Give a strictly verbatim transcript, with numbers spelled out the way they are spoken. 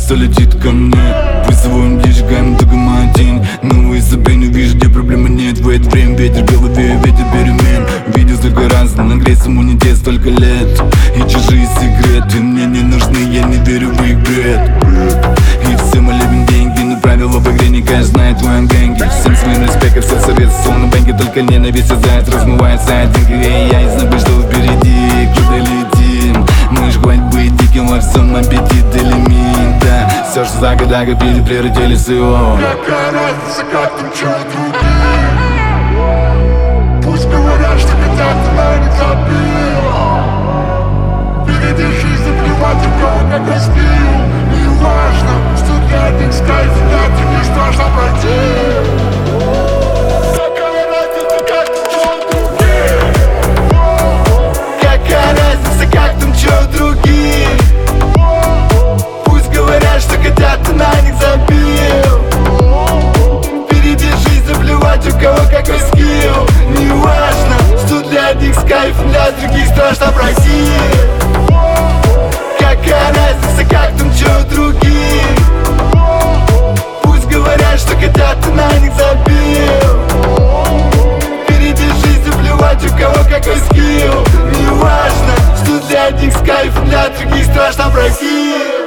все летит ко мне. Пусть свой дичгаем, только мой день. Новые сообщения вижу, где проблемы нет. В это время ветер в голове, ветер перемен. Видел столько раз, нагреть иммунитет столько лет. И чужие секреты мне не нужны, я не верю в их бред. И все мы любим деньги, но правила в игре не каждый знает в твоем гэнге. Всем своим респект, все советы, словно бэнки. Только ненависть заяц размывается один. И я не знаю, что впереди, куда летим. Мы ж хоть быть диким во всем, аппетит и лимит, да. Все, что за года копили, превратились в его. Какая разница, как там чё другие? Пусть говорят, что хотят, но не забил. Впереди жизнь, плевать у кого какой стиль. Не важно, что для них скайф, для других страшно пройти. Какая разница, как там чё другие? Какая разница, как там чё другие? Пусть говорят, что хотят, ты на них забил. Впереди жизнь, заплевать у кого какой скилл. Не важно, что для них скайф, для других страшно пройти. Какая разница, как там чё другие? Пусть говорят, что хотят, ты на них забил. Впереди жизнь, заплевать у кого какой скилл. Не важно, что для них скайф, для других страшно пройти.